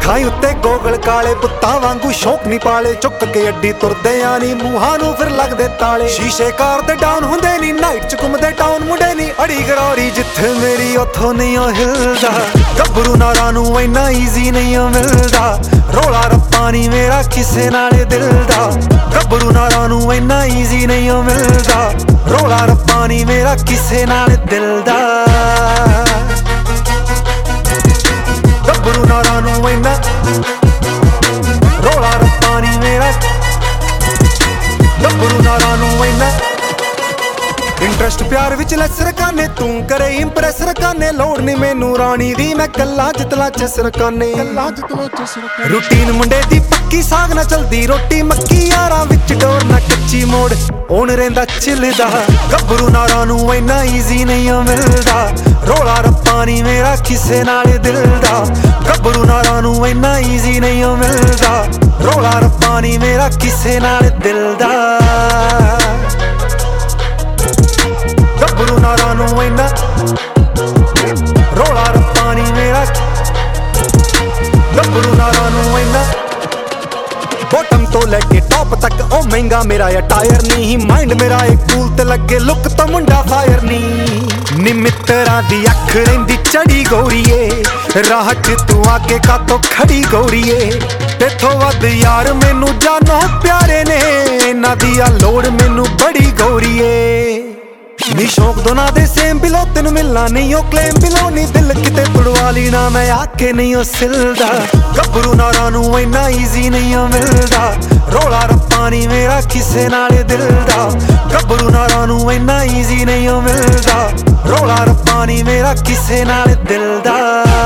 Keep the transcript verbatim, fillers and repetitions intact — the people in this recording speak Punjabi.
ਅੱਖਾਂ ਉੱਤੇ ਗੋਗਲ ਕਾਲੇ ਪੁੱਤਾਂ ਵਾਂਗੂ ਸ਼ੌਕ ਨਹੀਂ ਪਾਲੇ ਚੁੱਕ ਕੇ ਅੱਡੀ ਤੁਰਦੇ ਆ ਨੀ ਮੂੰਹਾਂ ਨੂੰ ਫਿਰ ਲੱਗਦੇ ਤਾਲੇ ਸ਼ੀਸ਼ੇ ਕਾਰ ਤੇ ਡਾਊਨ ਹੁੰਦੇ ਨੀ ਨਾਈਟ ਚ ਘੁੰਮਦੇ ਟਾਊਨ ਮੁੰਡੇ ਨੀ ਅੜੀ ਗਰੌਰੀ ਜਿੱਥੇ ਮੇਰੀ ਉੱਥੋਂ ਨਹੀਂ ਉਹ ਹਿਲਦਾ ਗੱਭਰੂ ਨਾਰਾਂ ਨੂੰ ਇੰਨਾ ਈਜ਼ੀ ਨਹੀਂ ਉਹ ਮਿਲਦਾ ਰੋਲਾ ਰੱਪਾ ਨੀ ਮੇਰਾ ਕਿਸੇ ਨਾਲੇ ਦਿਲ ਦਾ ਗੱਭਰੂ ਨਾਰਾਂ ਨੂੰ ਇੰਨਾ ਈਜ਼ੀ ਨਹੀਂ ਉਹ ਮਿਲਦਾ ਰੋਲਾ ਰੱਪਾ ਨੀ ਮੇਰਾ ਕਿਸੇ ਨਾਲੇ ਦਿਲ ਦਾ ਗੱਭਰੂ ਨਾਰਾਂ ਨੂੰ ਇੰਨਾ ਰੋਲਾ ਰੱਪਾ ਨੀ ਮੇਰਾ ਗੱਭਰੂ ਨਾਰਾਂ ਨੂੰ ਇੰਨਾ ਇੰਟਰਸਟ ਪਿਆਰ ਵਿੱਚ ਲੈਸ ਰਕਾਨੇ ਤੂੰ ਕਰੇ ਇੰਪ੍ਰੈਸ ਰਕਾਨੇ ਲੋੜ ਨੀ ਮੈਨੂੰ ਰਾਣੀ ਦੀ ਮੈਂ ਕੱਲਾ ਜਿਤਲਾ ਚਸ ਰਕਾਨੇ ਕੱਲਾ ਜਿਤਲਾ ਚਸ ਰਕਾਨੇ ਰੂਟੀਨ ਮੁੰਡੇ ਦੀ ਪੱਕੀ ਸਾਗ ਨਾ ਚਲਦੀ ਰੋਟੀ ਮੱਕੀ ਯਾਰਾਂ ਵਿੱਚ ਡੋਰ ਨਾ ਕੱਚੀ ਮੋੜ ਹੁਣ ਰਹਿੰਦਾ ਚਿਲਦਾ ਗੱਭਰੂ ਨਾਰਾਂ ਨੂੰ ਇੰਨਾ ਈਜ਼ੀ ਨਹੀਂ ਮਿਲਦਾ ਰੋਲਾ ਰੱਪਾ ਨੀ ਮੇਰਾ ਕਿਸੇ ਨਾਲੇ ਦਿਲ ਦਾ ਗੱਭਰੂ ਨਾਰਾਂ ਨੂੰ ਇੰਨਾ ਈਜ਼ੀ ਨਹੀਂ ਮਿਲਦਾ ਰੋਲਾ ਰੱਪਾ ਨੀ ਮੇਰਾ ਕਿਸੇ ਨਾਲੇ ਦਿਲ ਦਾ ਗੱਭਰੂ ਨਾਰਾਂ ਨੂੰ ਇੰਨਾ ਰੋਲਾ ਰੱਪਾ ਨੀ ਮੇਰਾ ਗੱਭਰੂ ਨਾਰਾਂ ਨੂੰ ਇੰਨਾ ਬੋਟਮ ਤੋਂ ਲੈ ਕੇ ਟੌਪ ਤੱਕ ਉਹ ਮਹਿੰਗਾ ਮੇਰਾ ਅਟਾਇਰ ਨਹੀਂ ਮਾਈਂਡ ਮੇਰਾ ਇੱਕ ਕੂਲ ਤੇ ਲੱਗੇ ਲੁੱਕ ਤਾਂ ਮੁੰਡਾ ਫਾਇਰ ਨਹੀਂ ਨੀ ਮਿੱਤਰਾਂ ਦੀ ਅੱਖ ਰਹਿੰਦੀ ਚੜੀ ਗੋਰੀਏ ਰਾਹ ਚ ਤੂੰ ਆ ਕੇ ਕਾਤੋਂ ਖੜੀ ਗੋਰੀਏ ਤੇਥੋਂ ਵੱਧ ਯਾਰ ਮੈਨੂੰ ਜਾਨੋ ਪਿਆਰੇ ਨੇ ਇਹਨਾਂ ਦੀ ਆ ਲੋੜ ਮੈਨੂੰ ਬੜੀ ਗੋਰੀਏ ਨੀ ਸ਼ੌਕ ਦੋਨਾਂ ਦੇ ਸੇਮ ਬਿਲੋ ਤੈਨੂੰ ਮਿਲਣਾ ਨਹੀਂ ਉਹ ਕਲੇਮ ਬਿਲੋ ਨੀ ਦਿਲ ਕਿਤੇ ਤੁੜਵਾ ਲੈਣਾ ਮੈਂ ਆ ਕੇ ਨਹੀਂ ਉਹ ਸਿਲਦਾ ਗੱਭਰੂ ਨਾਰਾਂ ਨੂੰ ਇੰਨਾ ਈਜ਼ੀ ਨਹੀਂ ਉਹ ਮਿਲਦਾ ਰੋਲਾ ਰੱਪਾ ਨੀ ਮੇਰਾ ਕਿਸੇ ਨਾਲੇ ਦਿਲ ਦਾ ਗੱਭਰੂ ਨਾਰਾਂ ਨੂੰ ਇੰਨਾ ਈਜ਼ੀ ਨਹੀਂ ਉਹ ਮਿਲਦਾ ਰੋਲਾ ਰੱਪਾ ਨੀ ਮੇਰਾ ਕਿਸੇ ਨਾਲੇ ਦਿਲ ਦਾ